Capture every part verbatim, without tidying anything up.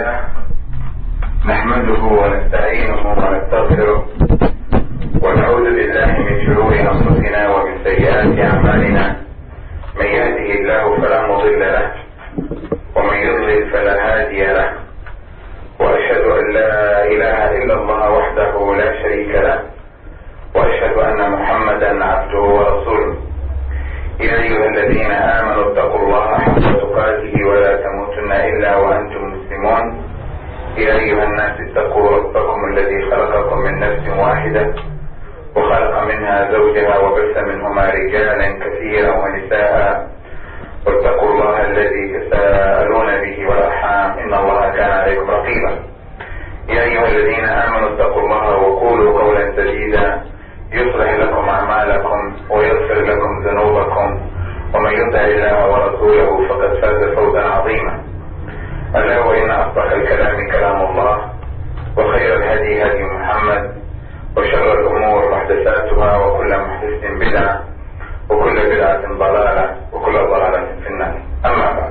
لله نحمده ونستعينه ونستغفره ونعوذ بالله من شرور أنفسنا ومن سيئات أعمالنا. من يهده الله فلا مضل له ومن يضلل فلا هادي له، وأشهد أن لا إله إلا الله وحده لا شريك له، وأشهد أن محمدا عبده ورسوله. يا أيها الذين آمنوا اتقوا الله حق تقاته ولا تموتن إلا وأنتم مسلمون. يا أيها الناس اتقوا ربكم الذي خلقكم من نفس واحدة وخلق منها زوجها وبث منهما رجالا كثيرا ونساء، واتقوا الله الذي تساءلون به والأرحام إن الله كان عليكم رقيبا. يا أيها الذين آمنوا اتقوا الله وقولوا قولا سديدا يصلح لكم أعمالكم ويغفر لكم ذنوبكم، ومن يطع الله ورسوله فقد فاز فوزا عظيما. ألا وإن أصدق الكلام كلام الله، وخير الهدي هدي محمد، وشر الأمور محدثاتها، وكل محدث بدعة، وكل بدعة ضلالة، وكل ضلالة في النار. أما بعد،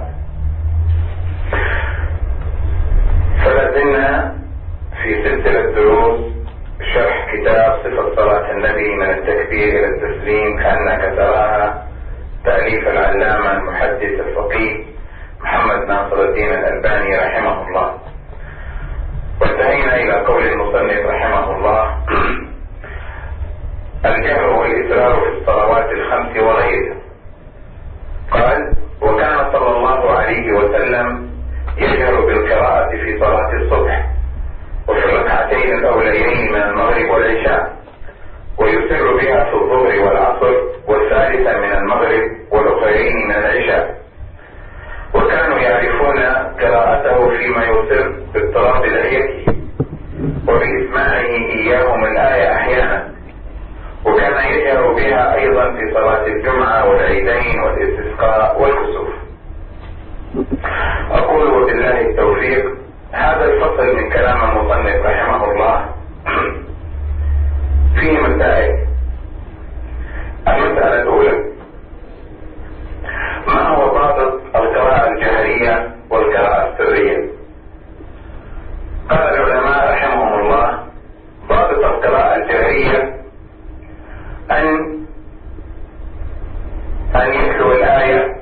فلازلنا في سلسلة دروس شرح كتاب صفة صلاة النبي من التكبير إلى التسليم كأنك تراها، تأليف العلامة المحدث الفقيه محمد ناصر الدين الألباني رحمه الله. وانتهينا إلى قول المصنف رحمه الله: الجهر والإسرار في الصلوات الخمس وغيرها. قال: وكان صلى الله عليه وسلم يجهر بالقراءة في صلاة الصبح وفي الركعتين الأوليين من المغرب والعشاء، ويسر بها في الظهر والعصر والثالثة من المغرب والأخرين من العشاء. وكانوا يعرفون قراءته فيما يسر باضطراب لحيته وبإسماعه إياهم الآية أحيانا، وكان يجهر بها أيضا في صلاة الجمعة والعيدين والاستسقاء والكسوف. أقول وبالله التوفيق. هذا الفصل من كلام المصنف رحمه الله فيه مسائل. المسألة الأولى: ما هو ضابط القراءة الجهرية والقراءة السرية؟ قال العلماء رحمهم الله: ضابط القراءة الجهرية أن أن يتلو الآية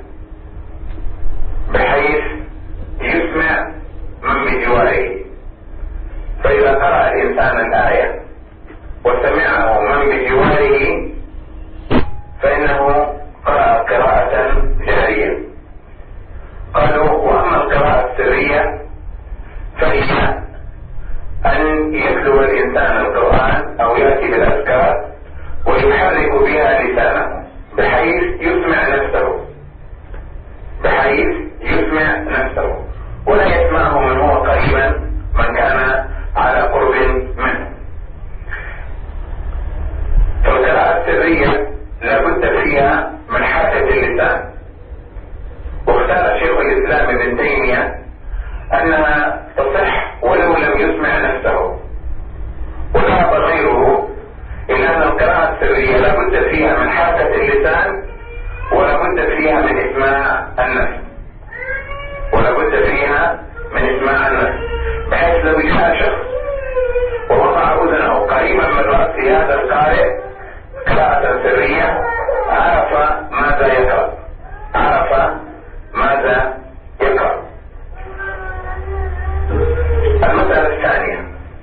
بحيث يسمع من بجواره. فإذا قرأ الإنسان الآية وسمعه من بجواره فإنه قرأ قراءة جهرية. قالوا: وأما القراءة السرية فهي أن يتلو الإنسان القرآن أو يأتي بالأذكار ويحرك بها لسانه بحيث يسمع نفسه بحيث يسمع نفسه ولا يسمعه من هو قريبا من كان على قرب منه. فالقراءة السرية لابد فيها من حركة اللسان. واختار شيخ الإسلام ابن تيمية أنها تصح ولو لم يسمع نفسه، وذهب غيره إلى أن القراءة السرية لابد فيها من حركة اللسان ولابد فيها من إسماع النفس ولابد فيها من إسماع النفس بحيث لو جاء شخص ووضع أذنه قريبا من رأس هذا القارئ قراءة سرية عرف ماذا يقرأ عرف ماذا يقرأ. المسألة الثانية: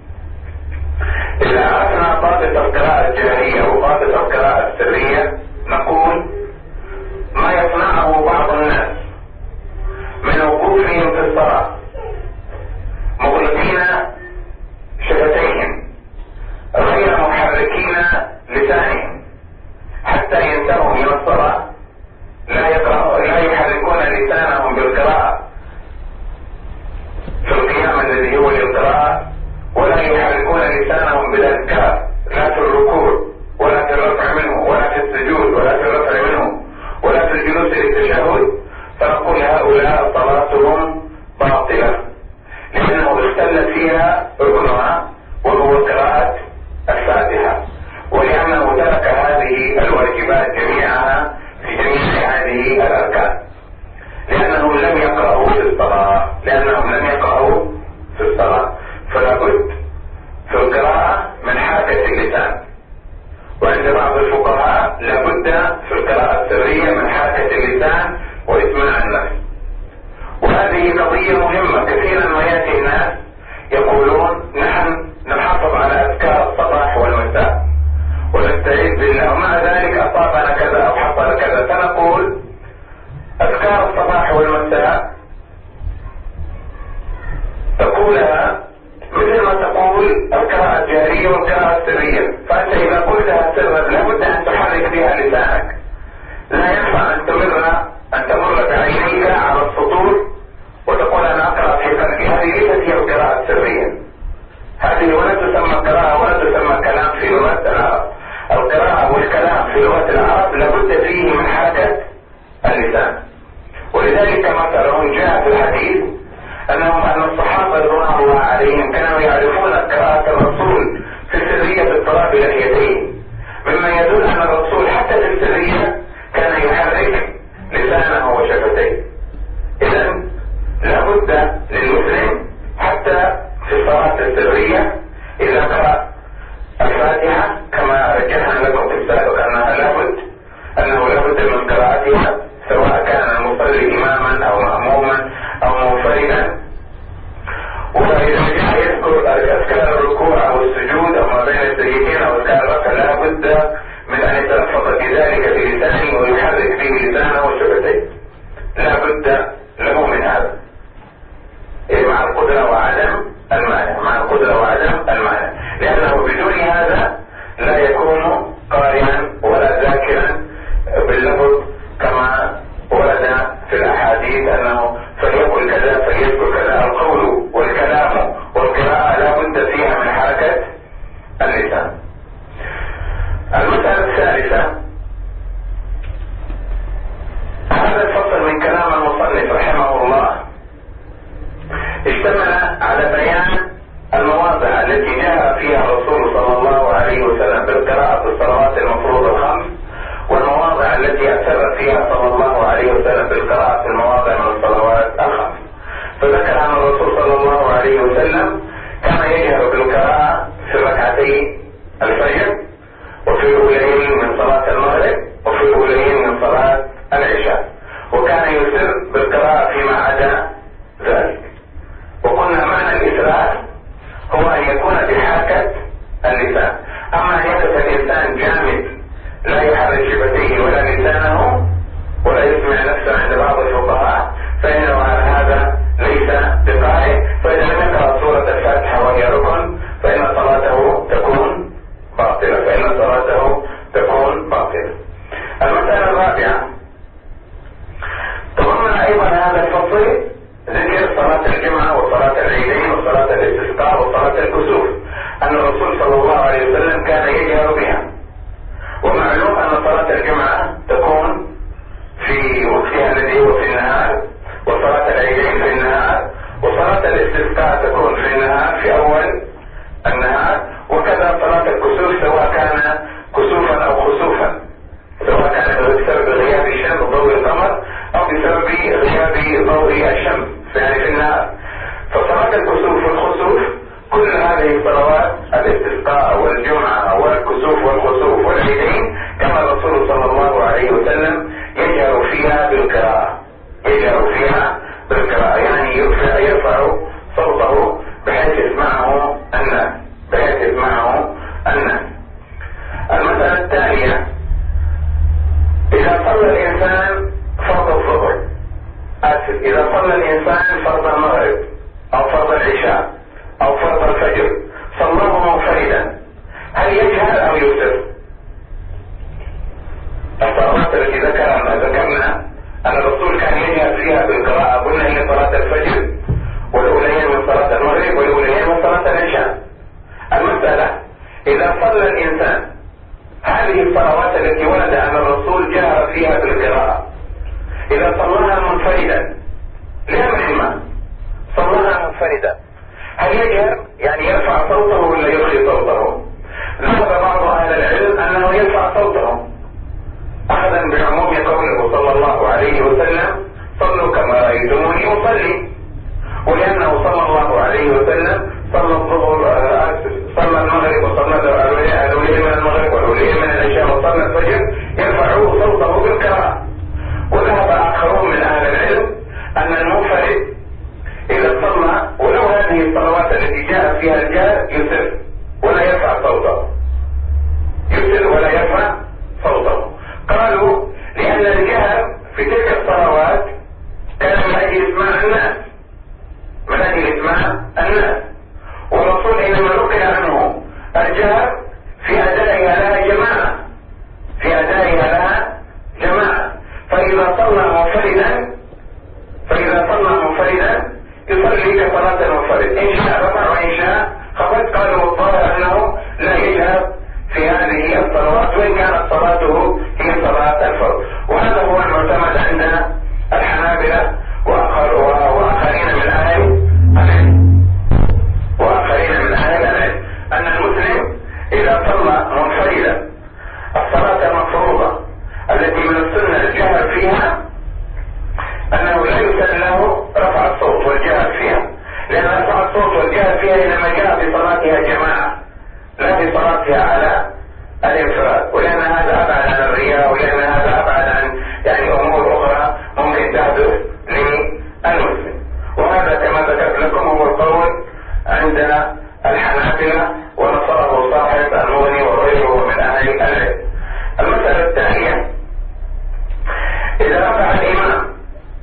إذا عرفنا ضابط القراءة الجهرية وضابط القراءة السرية نقول: ما يصنعه بعض الناس من وقوفهم في الصلاة مغلقين شفتيهم غير محركين لسانهم حتى ينتهوا من الصلاة، لا يقرأ لا يحركون لسانهم بالقراءة في القيام الذي هو للقراءة، ولا يحركون لسانهم بالأذكار لا في الركوع ولا في الرفع منه ولا في السجود ولا في الرفع منه ولا في الجلوس للتشهد، فنقول هؤلاء صلاتهم باطلة لأنه اختل فيها ركنها وهو قراءة الفاتحة، ولأنه ترك هذه الواجبات جميعها في جميع هذه الأركان، لأنهم لم يقرأوا في الصلاة لأنهم لم يقرأوا تقولها مثل ما تقول القراءة الجهرية والقراءة السرية، فأنت إذا قلتها سرا لابد أن تحرك بها لسانك، لا ينفع أن تمر أن تمر بعينيك على السطور وتقول أنا أقرأ في قلبي، هذه ليست هي القراءة السرية، هذه ولا تسمى قراءة ولا تسمى كلام في لغة العرب. القراءة والكلام في لغة العرب لابد فيه من حركة اللسان، ولذلك كما ترون جاء في الحديث أنهم أن الصحابة رضوان الله عليهم كانوا يعرفون قراءة الرسول في السرية باضطراب لحيتين، مما يدل أن الرسول حتى في السرية كان يحرك لسانه وشفتيه. إذن لابد للمسلم حتى في الصلاة السرية إذا قرأ الفاتحة كما رجحنا لكم في السابق أنها لابد أنه لابد من قراءتها، سواء كان المصلي إماما أو مأموما أو منفردا. وإذا جاء يذكر أذكار الركوع أو السجود أو ما بين السجدتين أو أذكار الركعة لابد من أن يتلفظ بذلك بلسانه ويحرك به لسانه وشفتيه، لابد له من هذا، مع القدرة وعدم المانع، مع القدرة وعدم المانع، لأنه بدون هذا لا يكون قارئا ولا ذاكرا باللفظ كما ورد في الأحاديث أنه فليقل كذا فليذكر كذا. القول والكلام والقراءة لا بد فيها من حركة اللسان. المسألة الثالثة، هذا الفصل من كلام المصنف رحمه الله اشتمل على بيان المواضع التي جاء فيها الرسول صلى الله عليه وسلم بالقراءة في الصلوات المفروضة الخمس، والمواضع التي اعتبر فيها صلى الله عليه وسلم بالقراءة في المواضع من الصلوات الخمس. فذكر أن الرسول صلى الله عليه وسلم كان يجهر بالقراءة في ركعتي الفجر وفي الأولين من صلاة المغرب وفي الأولين من صلاة العشاء، وكان يسر بالقراءة فيما عدا ذلك. وقلنا معنى الإسراء هو أن يكون بحركة اللسان، أما أن يقف الإنسان جامد لا يحرك شفتيه ولا لسانه ولا يسمع نفسه عند بعض الفقهاء فإنه على هذا ليس بقارئ، فإذا لم يقرأ سورة الفاتحة وهي ركن فإن صلاته تكون باطلة، فإن صلاته تكون باطلة. المسألة الرابعة، تضمن أيضا هذا الفصل ذكر صلاة الجمعة وصلاة العيدين وصلاة الاستسقاء وصلاة الكسوف، أن الرسول صلى الله عليه وسلم كان يجهر بها. ومعلوم أن صلاة الجمعة تكون في وقتها الذي هو في النهار، وصلاة العيدين في النهار، وصلاة الاستسقاء تكون في النهار في أول النهار، وكذا صلاة الكسوف سواء كان كسوفا أو خسوفا، سواء كان بسبب غياب الشمس ضوء القمر أو بسبب غياب ضوء الشمس يعني في النهار. فصلاة الكسوف والخسوف كل هذه الصلوات الاستسقاء والجمعة والكسوف والخسوف والعيدين كما الرسول صلى الله عليه وسلم يجهر فيها بالقراءة، يجهر فيها بالقراءة يعني يرفع, يرفع صوته بحيث يسمعه الناس، بحيث يسمعه الناس. المسألة الثانية، إذا صلى الإنسان فرض الظهر آسف إذا صلى الإنسان فرض المغرب أو فرض العشاء أو فرض الفجر صلاه منفردا، هل يجهر أو يسر؟ الصلوات التي ذكرنا ذكرنا أن الرسول كان يجهر فيها بالقراءة، قلنا هي صلاة الفجر والأولين من صلاة المغرب والأولين من صلاة العشاء. المسألة إذا صلى الإنسان هذه الصلوات التي ورد أن الرسول جهر فيها بالقراءة، إذا صلاها منفردا لا محمى صلاها منفردا، هل يجهر يعني يرفع صوته ولا يخفي صوته؟ ذهب بعض أهل العلم أنه يرفع صوته أخذا بعموم قوله صلى الله عليه وسلم صلوا كما رأيتموني أصلي، ولأنه صلى الله عليه وسلم صلى الظهر صلى المغرب وصلى الأولين من المغرب والأولين من العشاء وصلى الفجر يرفع صوته بالقراءة. وذهب آخرون من أهل العلم أن المنفرد إذا صلى ولو هذه الصلوات التي جاء فيها الجهر يسر ولا يرفع صوته، يسر ولا يرفع صوته. قالوا لأن الجهر في تلك الصلوات كان من أجل إسماع الناس، من أجل إسماع الناس الناس، والرسول إنما نقل عنه الجهر في أدائها لها جماعة في أدائها لها جماعة فإذا صلى منفردا فإذا صلى منفردا يصلي كصلاة المنفرد، إن شاء رفع وإن شاء خفت. قالوا الظاهر أنه لا يجهر في هذه الصلوات وإن كانت صلاته هي صلاة الفرض، وهذا هو المعتمد عند الحنابلة وآخر وآخرين من أهل العلم وآخرين من أهل العلم أن المسلم إذا صلى منفردا الصلاة المفروضة التي من السنة الجهر فيها أنه لا يسن له رفع الصوت والجهر فيها، لأن رفع الصوت والجهر فيها إنما جاء في صلاتها جماعة لا في صلاتها على الانفراد، ولأن هذا أبعد عن الرياء، ولأن هذا أبعد عن يعني أمور أخرى ممكن تحدث للمسلم. وهذا كما ذكرت لكم هو القول عند الحنابلة ونصره صاحب المغني وغيره من أهل العلم. المسألة الثانية، إذا رفع الإمام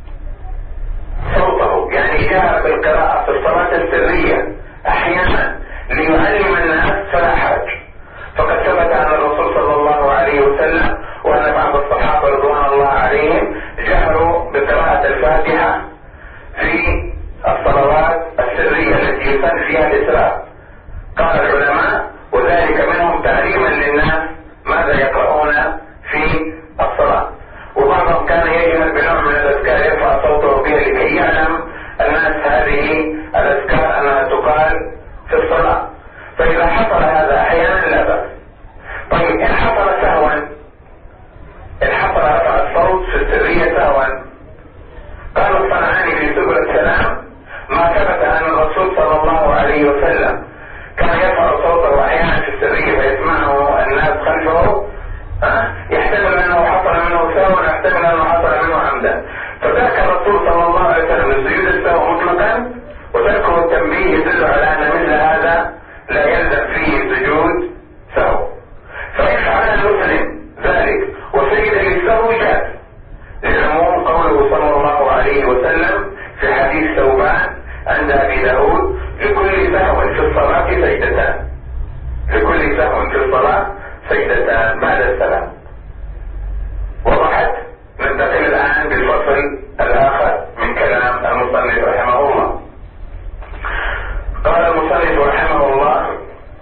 صوته يعني جاء بالقراءة في الصلاة السرية أحيانا ليعلم الناس فلا حرج، فقد ثبت عن الرسول صلى الله عليه وسلم وأن بعض الصحابة رضوان الله عليهم جهروا بقراءة الفاتحة في الصلوات السرية التي يسن فيها الإسراء. قال العلماء وذلك منهم تعليما للناس ماذا يقرؤون في الصلاة، وبعضهم كان يجهر بنوع من الأذكار يرفع صوته بها لكي يعلم الناس هذه الأذكار أنها تقال في الصلاة. فإذا حصل هذا أحيانا لا بأس. طيب إن حصل سهوا، إن حصل رفع الصوت في السرية سهوا، قال الصنعاني في سبل السلام ما ثبت أن الرسول صلى الله عليه وسلم كان يرفع صوته أحيانا في السرية فيسمعه الناس خلفه، أه؟ يحتمل أنه حصل منه سهوا ويحتمل أنه حصل منه عمدا، فذاك الرسول صلى الله عليه وسلم السجود السهو مطلقا، وتركه التنبيه يدل على أن مثل هذا لا يلزم فيه سجود سهو. فإن فعل المسلم ذلك وسجد للسهو جاز، للعموم قوله صلى الله عليه وسلم في حديث ثوبان عند أبي داود لكل سهو في الصلاة سجدتان، لكل سهو في الصلاة سجدتان بعد السلام. وضحت؟ ننتقل الآن بالفصل الآخر من كلام المصنف رحمه الله. قال المصنف رحمه الله: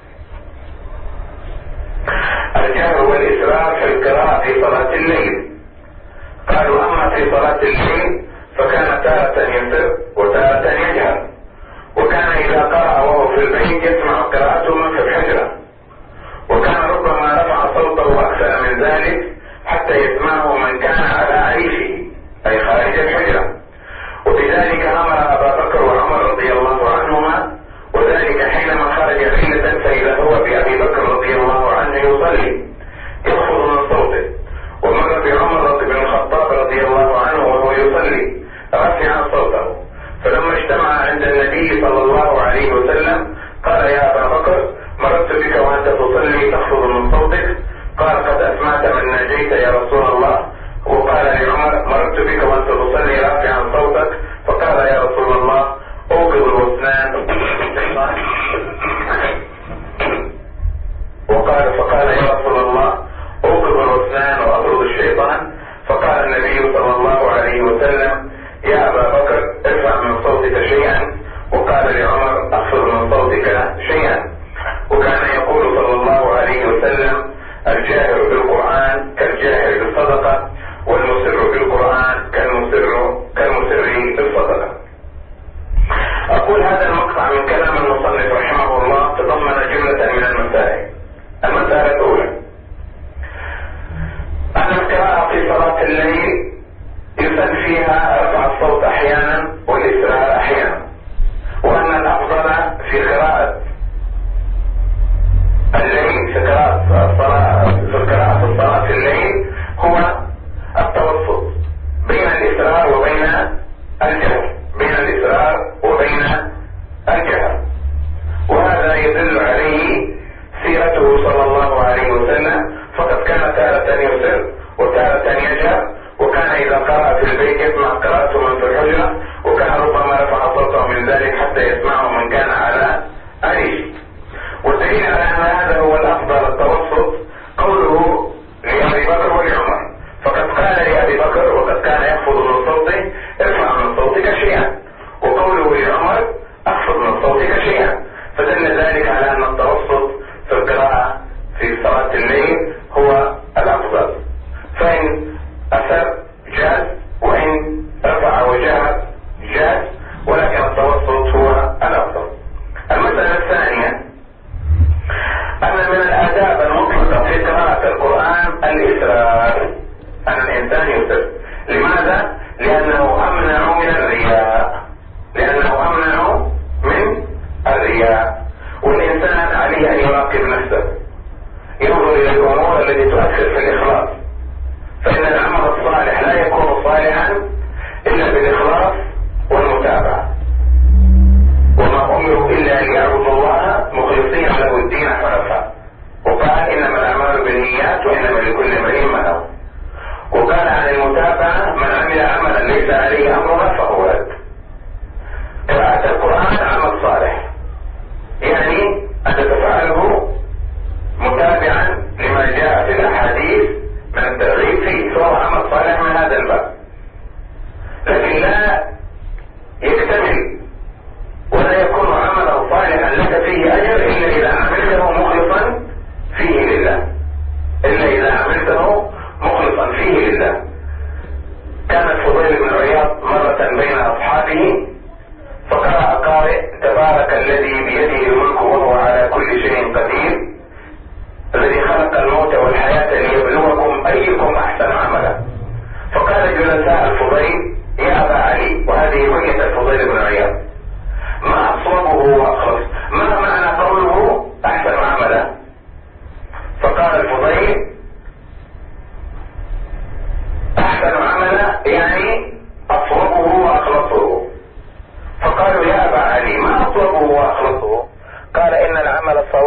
الجهر والإسرار في القراءة في صلاة الليل. قالوا أما في صلاة الليل فكان تارة يسر وتارة يجهر، وكان إذا قرأ وهو في البيت يسمع قراءته من في الحجرة، وكان ربما رفع صوته أكثر من ذلك حتى يسمعه من كان على عيشه أي خارج الحجرة، وبذلك أمر أبا بكر وعمر رضي الله عنهما، وذلك حينما خرج ليلة فإذا هو بأبي بكر رضي الله عنه يصلي يخفض من صوته، ومر بعمر بن الخطاب رضي الله عنه وهو يصلي رافعا صوته، فلما اجتمع عند النبي صلى الله عليه وسلم قال: يا أبا بكر مررت بك وأنت تصلي تخفض من صوتك، قال: قد أسمعت من ناجيت يا رسول الله. وقال لعمر: مررت بك وأنت تصلي رافعا صوتك، فقال: يا رسول الله أوقظ الوثنان. وقال فقال: يا رسول الله أوقظ الوثنان وأطرد الشيطان. فقال النبي صلى الله عليه وسلم: يا أبا بكر ارفع من صوتك شيئا. وقال لعمر: أخفض من صوتك شيئا. وكان يقول صلى الله عليه وسلم: الجاهر بالقرآن كالجاهر بالصدقة، والمسر بالقرآن كالمسر كالمسر بالصدقة. أقول هذا المقطع من كلام المصنف رحمه الله تضمن جملة من المسائل. المسألة الأولى أن القراءة في صلاة الليل يسن فيها رفع الصوت أحيانا والإسرار أحيانا، وأن الأفضل في قراءة الليل في قراءة الصلاة في قراءة الصلاة الليل هو التوسط بين الإسرار وبين الجهر، بين الإسرار وبين الجهر.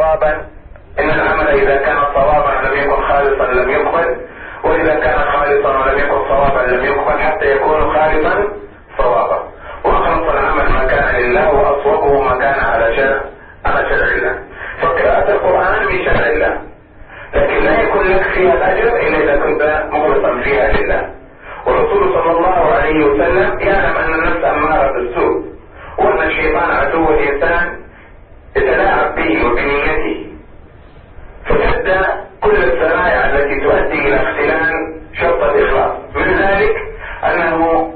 صوابا، إن العمل إذا كان صوابا لم يكن خالصا لم يقبل، وإذا كان خالصا ولم يكن صوابا لم يقبل حتى يكون خالصا صوابا. وأخلص العمل ما كان لله وأصوبه ما كان على شرع على شرع الله. فقراءة القرآن من شرع الله، لكن لا يكون لك فيها الأجر إلا إذا كنت مخلصا فيها لله. والرسول صلى الله عليه وسلم يعلم أن النفس أمارة بالسوء، وأن الشيطان عدو الإنسان يتلاعب به وبنيته، فسد كل الذرائع التي تؤدي إلى اختلال شرط الإخلاص. من ذلك أنه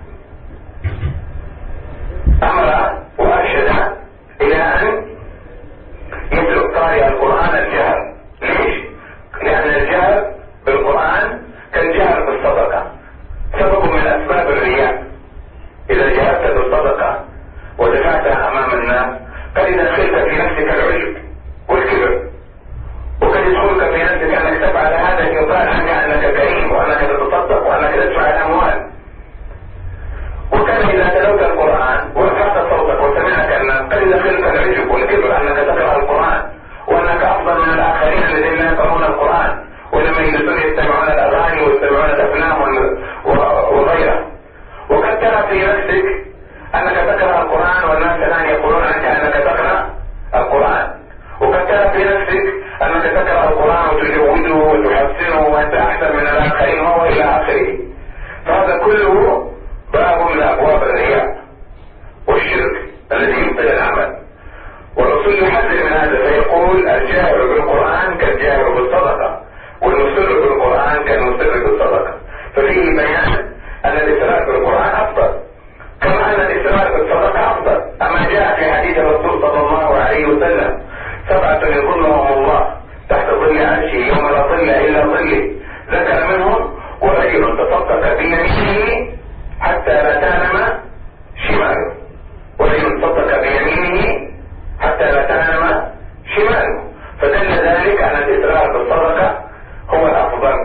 أمر وأرشد إلى أن يترك قارئ القرآن الجهر. ليش؟ لأن الجهر بالقرآن كالجهر بالصدقة، سبب من أسباب الرياء. إذا جهرت بالصدقة ودفعتها أمام الناس قد يدخلك في نفسك العجب والكبر، وقد يدخلك في نفسك أنك تفعل هذا يقال عنك أنك كريم وأنك تتصدق وأنك تدفع الأموال. وكان إذا تلوت القرآن ورفعت صوتك وسمعك الناس قد يدخلك العجب والكبر أنك تقرأ القرآن وأنك أفضل من الآخرين الذين لا يقرؤون القرآن، ولما يجلسون يستمعون الأغاني ويستمعون الأفلام وغيرها. وقد ترى في نفسك أنك تقرأ القرآن والناس الآن يقولون عنك أنك تقرأ القرآن، وقد ترى في نفسك أنك تقرأ القرآن وتجوده وتحسنه وأنت أحسن من الآخرين وإلى آخره. فهذا كله باب من أبواب الرياء والشرك الذي يبطل العمل. والرسول يحذر من هذا فيقول الجاهر بالقرآن كالجاهر بالصدقة، والمسر بالقرآن كالمسر بالصدقة. ففيه بيان أن الإسراء بالقرآن أفضل، كما أن الإسراء بالصدقة أفضل. أما جاء في حديث الرسول صلى الله عليه وسلم سبعة يظلهم الله تحت ظل عرشه يوم لا ظل إلا ظله، ذكر منهم ورجل تصدق بيمينه حتى لا تعلم شماله، ورجل تصدق بيمينه حتى لا تعلم شماله. فدل ذلك أن الإسراء بالصدقة هو الأفضل.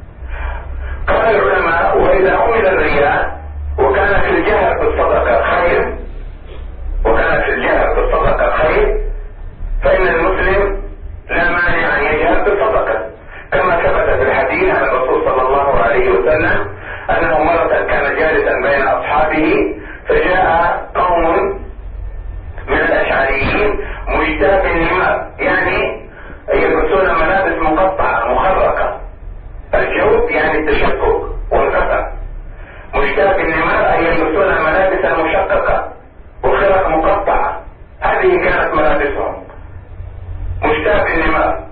قال العلماء وإذا عمل الرياء وكان في الجهر بالصدقة خير وكان في الجهر بالصدقة خير فإن المسلم لا مانع أن يجهر بالصدقة، كما ثبت في الحديث عن الرسول صلى الله عليه وسلم أنه مرة كان جالسا بين أصحابه فجاء قوم من الأشعريين مجتاب النمار، يعني يلبسون ملابس مقطعة مخرقة، الجوب يعني التشقق والقطع، مجتاب النمار أي يلبسون ملابس مشققة وخرق مقطعة، هذه كانت ملابسهم مجتاب النمار.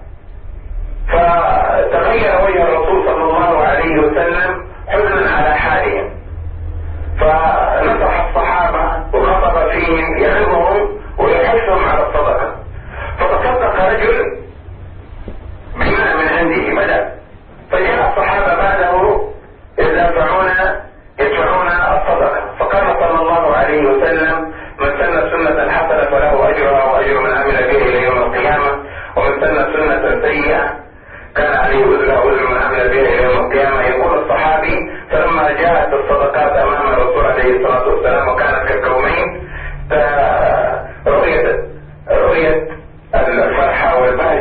فتغير وجه الرسول صلى الله عليه وسلم حزنا على حالهم، فنصح الصحابة وخطب فيهم يعظهم ويحثهم على الصدقة. فتصدق رجل بماء من عنده مدى، فجاء الصحابة بعده يدفعون يدفعون الصدقة، فقال صلى الله عليه وسلم من سن سنة حسنة فله أجرها وأجر من عمل به إلى يوم القيامة، ومن سن سنة سيئة كان عليه وزرها وزر من عمل به إلى يوم القيامة. يقول الصحابي فلما جاءت الصدقات أمام الرسول عليه الصلاة والسلام وكانت كالكومين رؤية رؤية الفرحة والبهجة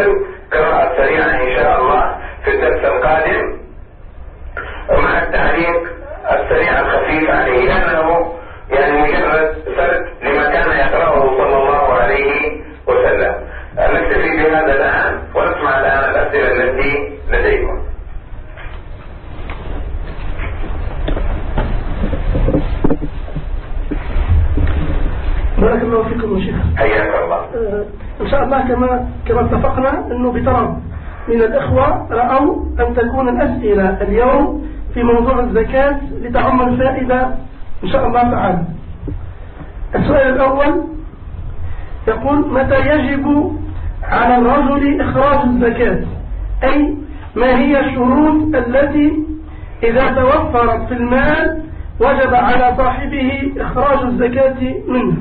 الأول قراءة سريعة إن شاء الله في الدرس القادم، ومع التعليق السريع الخفيف عليه، لأنه يعني مجرد سرد لما كان يقرأه صلى الله عليه وسلم. نكتفي بهذا الآن ونسمع الآن الأسئلة التي لديكم. بارك الله فيكم يا شيخ. حياك الله. آه إن شاء الله كما كما اتفقنا أنه بطلب من الإخوة رأوا أن تكون الأسئلة اليوم في موضوع الزكاة لتعم الفائدة إن شاء الله تعالى. السؤال الأول يقول: متى يجب على الرجل إخراج الزكاة؟ أي ما هي الشروط التي إذا توفرت في المال وجب على صاحبه إخراج الزكاة منه؟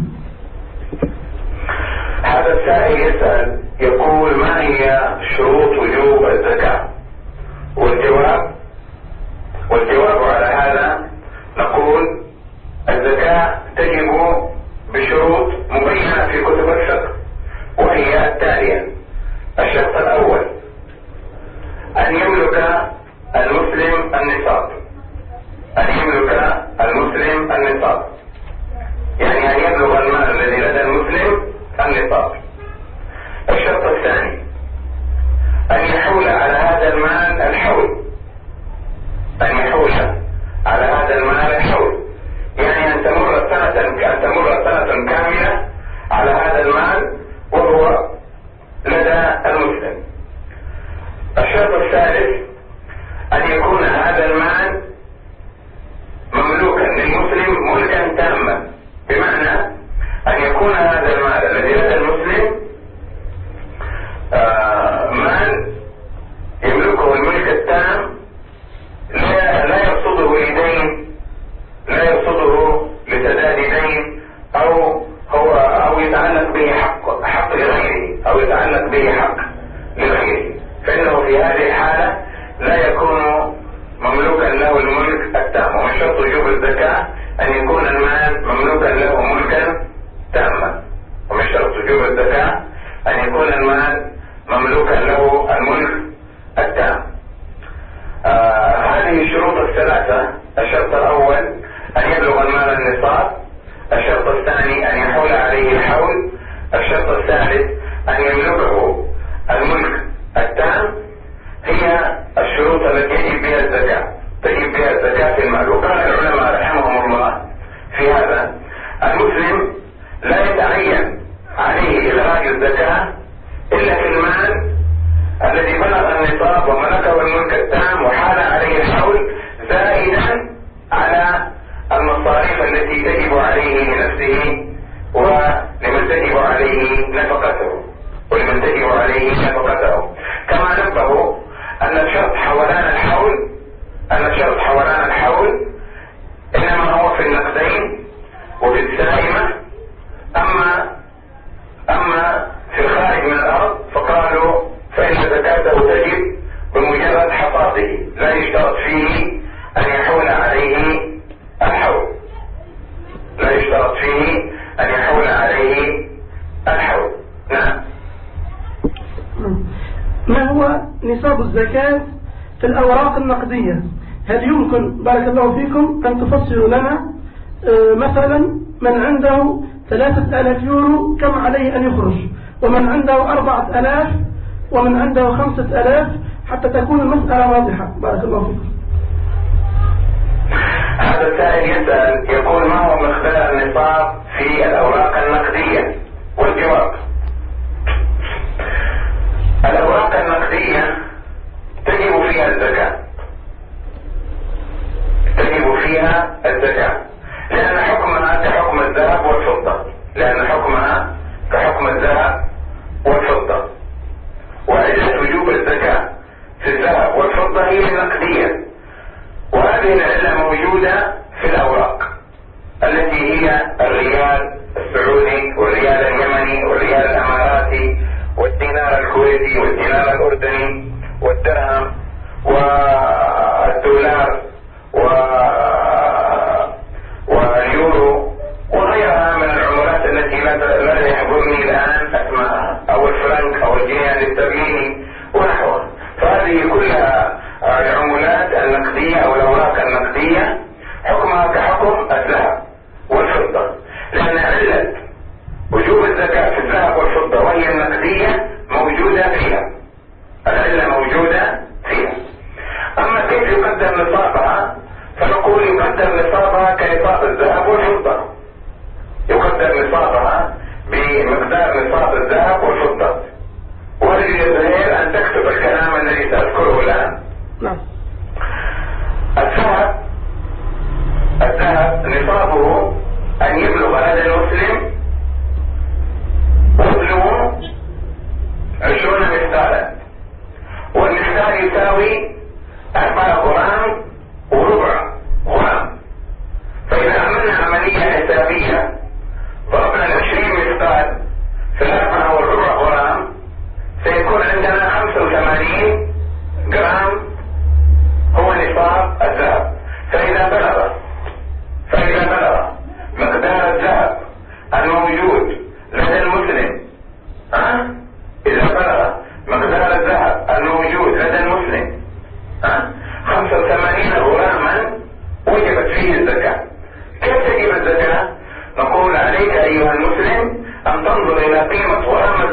هذا السائل يسأل يقول: ما هي شروط وجوب الزكاة؟ والجواب والجواب على هذا نقول: الزكاة تجب بشروط مبينة في كتب الفقه، وهي التالية: الشرط الأول أن يملك المسلم النصاب، أن يملك المسلم النصاب، يعني أن يبلغ المال الذي لدى المسلم النصاب. الشرط الثاني أن يحول على هذا المال الحول، أن يحول على هذا المال الحول، يعني أن تمر سنة أن تمر سنة كاملة على هذا المال وهو لدى المسلم. الشرط الثالث أن يكون هذا المال مملوكا للمسلم ملكا تاما، بمعنى أن يكون هذا المال الذي لدى المسلم آه مال يملكه الملك التام، لا, لا يقصده لدين، لا يقصده لسداد دين، أو هو أو يتعلق به حق حق لغيره، أو يتعلق به حق لغيره، فإنه في هذه الحالة لا يكون مملوكا له الملك التام. ومن شرط وجوب الزكاة أن يكون المال مملوكا له ملكا تاما، ومن شرط وجوب الزكاة أن يكون المال مملوكا له الملك التام. آه هذه الشروط الثلاثة: الشرط الأول أن يبلغ المال النصاب، الشرط الثاني أن يحول عليه الحول، الشرط الثالث أن يملكه الملك التام، هي الشروط التي يجب بها الزكاة، تجب بها الزكاة في المال. وقال العلماء رحمهم الله في هذا: المسلم لا يتعين عليه إخراج الزكاة إلا في المال الذي بلغ النصاب وملكه الملك التام وحال عليه الحول، زائدا على المصاريف التي تجب عليه لنفسه ولمن تجب عليه نفقته ولمن تجب عليه نفقته. كما نبهوا أن الشرط حولان الحول أن الشرط حولان الحول إنما هو في النقدين وفي السائمة، أما أما في الخارج من الأرض فقالوا فإن زكاته تجب بمجرد حصاده، لا يشترط فيه أن يحول عليه الحول، لا يشترط فيه أن يحول عليه الحول. نعم. ما هو نصاب الزكاة في الأوراق النقدية؟ هل يمكن بارك الله فيكم أن تفصلوا لنا مثلا من عنده ثلاثة آلاف يورو كم عليه أن يخرج، ومن عنده أربعة آلاف، ومن عنده خمسة آلاف، حتى تكون المسألة واضحة. بارك الله فيكم. هذا السائل يسأل يقول: ما هو مقدار النصاب في الأوراق النقدية؟ والجواب: الأوراق النقدية تجب فيها الزكاة، تجب فيها الزكاة لأن حكمها كحكم الذهب والفضة، لأن حكمها كحكم الذهب والفضة. وعلة وجوب الزكاة في الذهب والفضة هي النقدية، وهذه العلة موجودة في الأوراق التي هي الريال السعودي والريال اليمني والريال الأماراتي والدينار الكويتي والدينار الأردني والدرهم والدولار واليورو وغيرها من العملات التي لا يحضرني الآن أسماءها، أو الفرنك أو الجنيه الاسترليني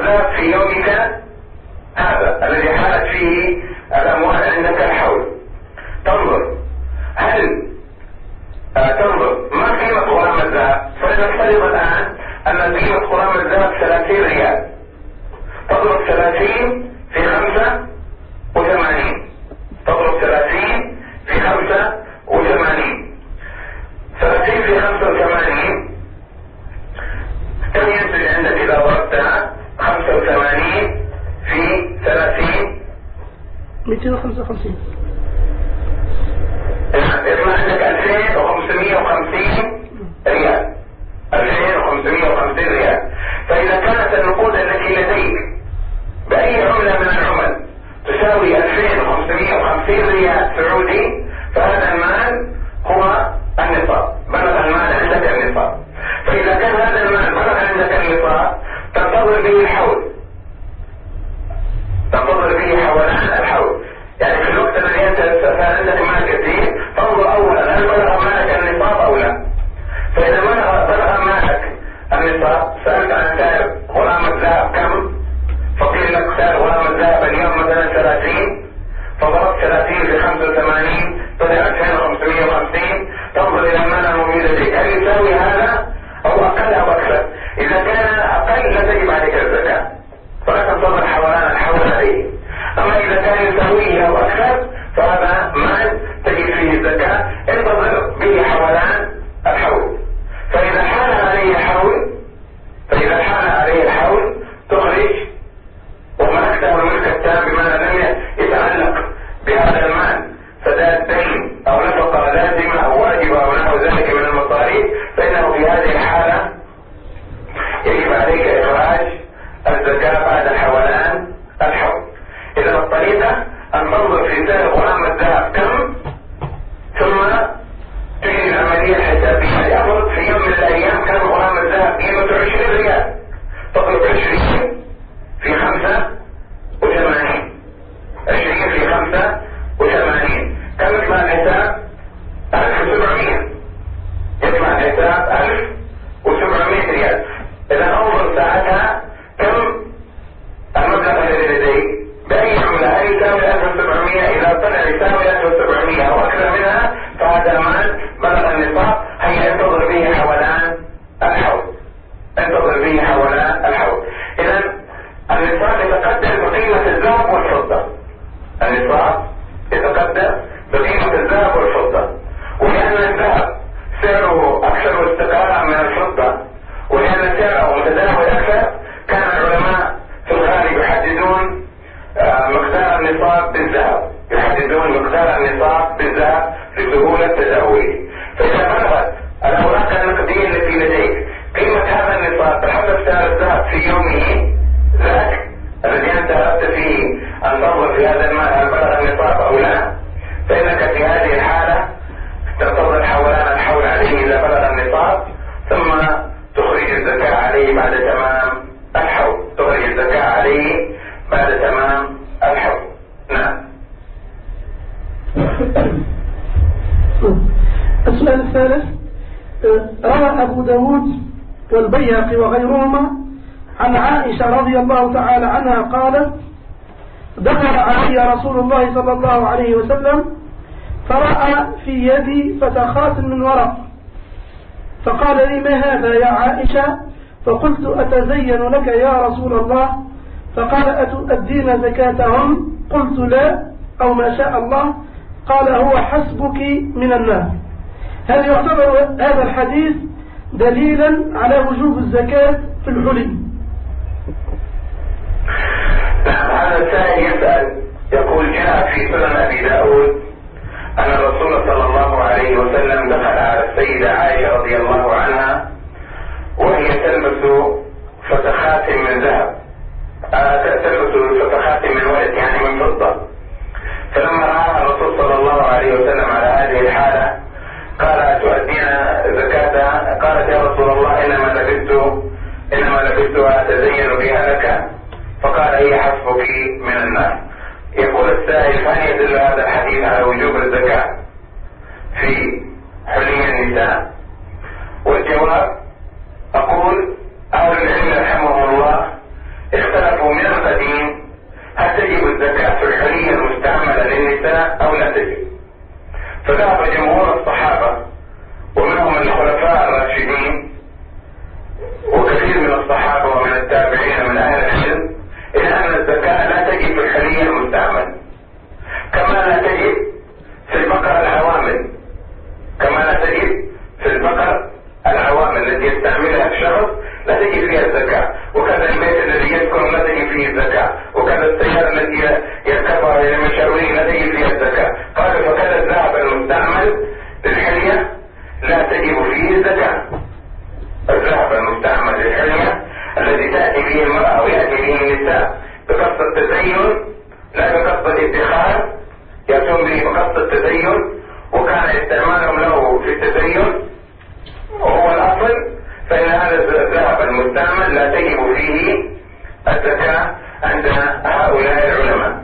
الذهب في يومك هذا الذي حالت فيه الأموال عندك الحول، تنظر هل آه تنظر ما قيمة غرام الذهب. فلنفترض الآن أن قيمة غرام الذهب ثلاثين ريال، تضرب ثلاثين في خمسة وثمانين، تضرب ثلاثين في خمسة وثمانين، ثلاثين في خمسة وثمانين كم ينتج عندك إذا ضربتها؟ خمسة وثمانين في ثلاثين مئتين وخمسة وخمسين، يطلع عندك ألفين وخمسمائة وخمسين ريال، ألفين وخمسمائة وخمسين ريال. فإذا كانت النقود التي لديك بأي عملة من العمل تساوي ألفين وخمسمائة وخمسين ريال سعودي، فهذا المال هو النصاب، بلغ المال عندك النصاب. فإذا كان هذا المال بلغ عندك النصاب تنتظر به الحول، تنتظر به حولان الحول. يعني في الوقت الذي انت عندك مال كثير تنظر اولا هل بلغ مالك النصاب او لا. فاذا بلغ مالك النصاب سألت عن سعر غرام الذهب كم، فقيل لك سعر غرام الذهب اليوم مثلا ثلاثين، فضربت ثلاثين في خمسة وثمانين طلع ألفين وخمسمائة وخمسين، تنظر الى المال الموجود لديك هل يساوي هذا او اقل او اكثر. اذا كان اقل لا تجب عليك الزكاة، فلا تنتظر حولان الحول عليه. اما اذا كان يساويه او اكثر فهذا مال تجب فيه الزكاة، انتظر به حولان الحول. فاذا حال عليه الحول فاذا حال عليه الحول تخرج وملكته الملك التام بمعنى لم يتعلق بهذا المال سداد دين او نفقة لازمة او واجبة او نحو ذلك من المصاريف، فانه في هذه الحالة يجب عليك اخراج الزكاة بعد حولان الحول. إذا الطريقة أن تنظر في سعر غرام الذهب كم، ثم تجري العملية الحسابية. يفرض في يوم من الأيام كان غرام الذهب قيمته عشرين ريال، تضرب عشرين في خمسة وثمانين، عشرين في خمسة وثمانين كم يطلع الحساب؟ ألف وسبعمائة، يطلع الحساب ألف وسبعمائة ريال. إذا انظر ساعتها كم المبلغ الذي لديك بأي عملة، هل يساوي ألف وسبعمائة؟ إذا طلع يساوي ألف وسبعمائة أو أكثر منها فهذا المال بلغ النصاب، هيا انتظر به حولان الحول، انتظر به حولان الحول. إذا النصاب يتقدر بقيمة الذهب والفضة، النصاب يتقدر بقيمة الذهب والفضة، ولأن الذهب سعره أكثر استقرارا من الفضة ولأن سعره متداول أكثر، كان العلماء في الغالب يحددون مقدار النصاب بالذهب، يحددون مقدار النصاب بالذهب لسهولة تداوله. فإذا بلغت الأوراق النقدية التي لديك قيمة هذا النصاب بحسب سعر الذهب في يومه ذاك الذي أنت أردت فيه أن تنظر في هذا المال هل بلغ النصاب أو لا، فإنك في هذه الحالة تنتظر حولان الحول عليه إذا بلغ النصاب، ثم تخرج الزكاة عليه بعد تمام الحول، تخرج الزكاة عليه بعد تمام الحول. نعم. السؤال الثالث، روى أبو داود والبيهقي وغيرهما عن عائشة رضي الله تعالى عنها قالت: دخل علي رسول الله صلى الله عليه وسلم فرأى في يدي فتخات من ورق، فقال لي: ما هذا يا عائشة؟ فقلت: أتزين لك يا رسول الله؟ فقال: أتؤدين زكاتهم؟ قلت: لا، أو ما شاء الله. قال: هو حسبك من الناس. هل يعتبر هذا الحديث دليلا على وجوب الزكاة في الحلي؟ هذا السائل يسأل يقول: جاء في سنن أبي داود أن الرسول صلى الله عليه وسلم دخل على السيدة عائشة رضي الله عنها وهي تلبس فتخات من ذهب، تلبس فتخات من ورد يعني من فضة. فلما رأى الرسول صلى الله عليه وسلم على هذه الحالة قال: أتؤدين زكاتها؟ قالت: يا رسول الله إنما لبست إنما لبستها أتزين بها لك. فقال: هي حسبك من النار. يقول السائل: هل يدل هذا الحديث على وجوب الزكاة في حلي النساء؟ والجواب: أقول أهل العلم رحمه الله اختلف اختلفوا من القديم هل تجب الزكاة في الحلي المستعملة للنساء أو لا تجب. فذهب جمهور الصحابة ومنهم الخلفاء الراشدين وكثير من الصحابة ومن التابعين من أهل العلم إلى أن الزكاة لا تجب في الحلي المستعمل، كما لا تجب في البقر العوامل، كما لا تجب في البقر العوامل التي يستعملها الشخص لا تجب فيها الزكاة، وكذا البيت الذي يسكن لا تجب فيه الزكاة، وكذا السيارة التي يركبها إلى مشاوير لا تجب فيها الزكاة. قال فكذا الذهب المستعمل للحلية لا تجب فيه الزكاة. الذهب المستعمل للحلية الذي تأتي به المرأة ويأتي به النساء بقصد التزين لا بقصد الادخار، يأتون به بقصد التزين وكان استعمالهم له في التزين وهو الأصل، فإن هذا الذهب المستعمل لا تجب فيه الزكاة عند هؤلاء العلماء.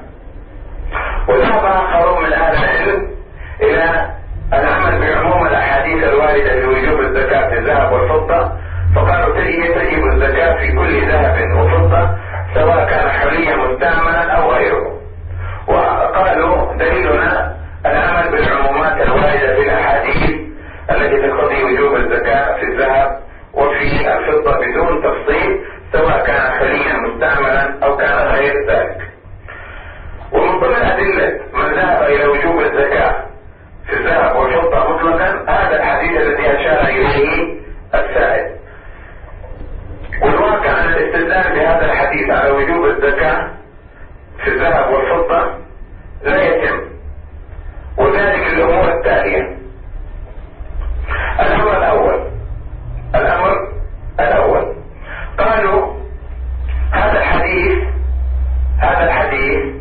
وذهب آخرون من أهل العلم إلى العمل بعموم الأحاديث الواردة في وجوب الزكاة في الذهب والفضة، فقالوا تجب الزكاة في كل ذهب وفضة سواء كان حليا مستعملا أو غيره. وقالوا دليلنا العمل بالعمومات الواردة في الأحاديث التي تقتضي وجوب الزكاة في الذهب وفي الفضة بدون تفصيل سواء كان حليا مستعملا أو كان غير ذلك. ومن ضمن أدلة من ذهب إلى وجوب الزكاة في الذهب والفضة مطلقا هذا الحديث الذي أشار إليه السائل. والواقع أن الاستدلال بهذا الحديث على وجوب الزكاة في الذهب والفضة لا يتم، وذلك الأمور التالية. الأمر الأول الأمر الأول قالوا هذا الحديث هذا الحديث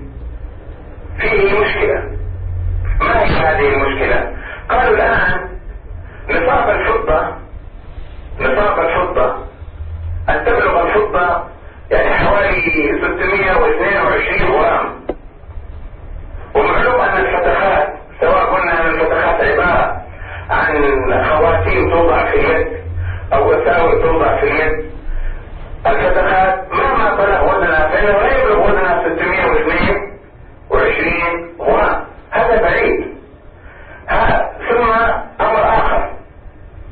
فيه مشكلة. ما هي هذه المشكلة؟ قالوا الآن نصاب الفضة نصاب الفضة أن تبلغ الفضة يعني حوالي ستمائة واثنين وعشرين غرام، ومعلوم أن الفتخات سواء قلنا أن الفتخات عبارة عن خواتيم توضع في اليد أو وساور توضع في اليد، الفتخات مهما بلغ وزنها فإنه لا يبلغ وزنها ستمائة واثنين وعشرين غرام، هذا بعيد. ها ثم أمر آخر،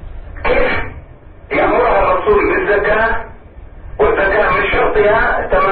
كيف يأمرها الرسول بالزكاة والزكاة من شرطها تمام